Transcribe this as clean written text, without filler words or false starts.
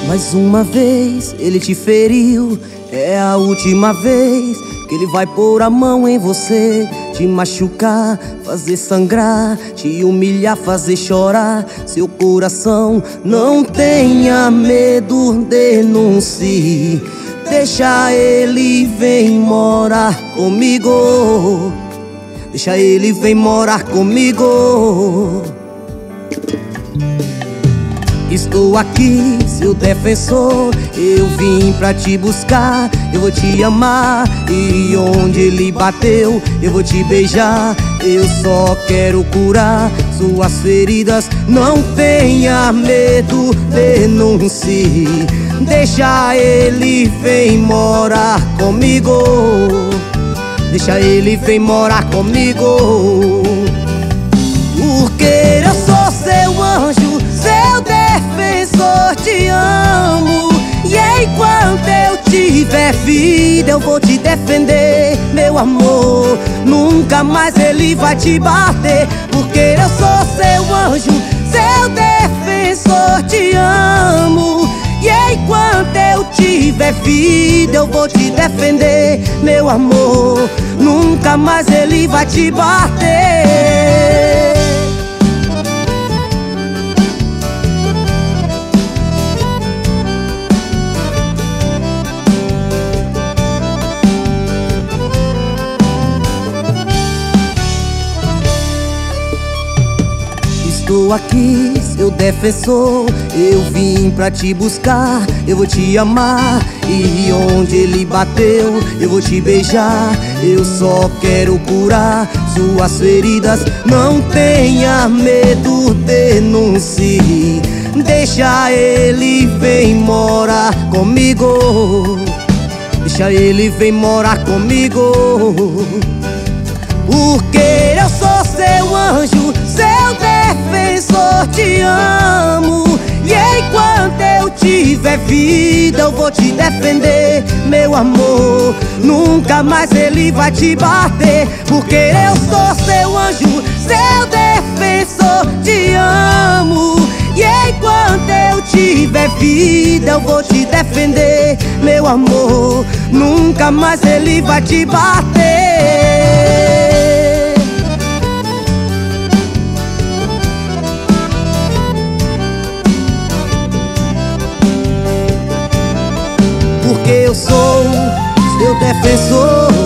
Mais uma vez ele te feriu, é a última vez que ele vai pôr a mão em você, te machucar, fazer sangrar, te humilhar, fazer chorar seu coração. Não tenha medo, denuncie, deixa ele vem morar comigo, deixa ele vem morar comigo. Estou aqui, seu defensor, eu vim pra te buscar, eu vou te amar, e onde ele bateu, eu vou te beijar. Eu só quero curar suas feridas, não tenha medo, denuncie, deixa ele vem morar comigo, deixa ele vem morar comigo. Porque eu sou seu anjo, seu defensor, te amo, e enquanto eu tiver vida eu vou te defender, meu amor. Nunca mais ele vai te bater, porque eu sou seu anjo, seu defensor, te amo, e enquanto eu tiver vida eu vou te defender, meu amor. Nunca mais ele vai te bater. Estou aqui, seu defensor, eu vim pra te buscar, eu vou te amar, e onde ele bateu, eu vou te beijar. Eu só quero curar suas feridas, não tenha medo, denuncie, deixa ele vem morar comigo, deixa ele vem morar comigo. Porque eu sou seu anjo, seu defensor, te amo, e enquanto eu tiver vida eu vou te defender, meu amor. Nunca mais ele vai te bater, porque eu sou seu anjo, seu defensor, te amo, e enquanto eu tiver vida eu vou te defender, meu amor. Nunca mais ele vai te bater. Porque eu sou seu defensor,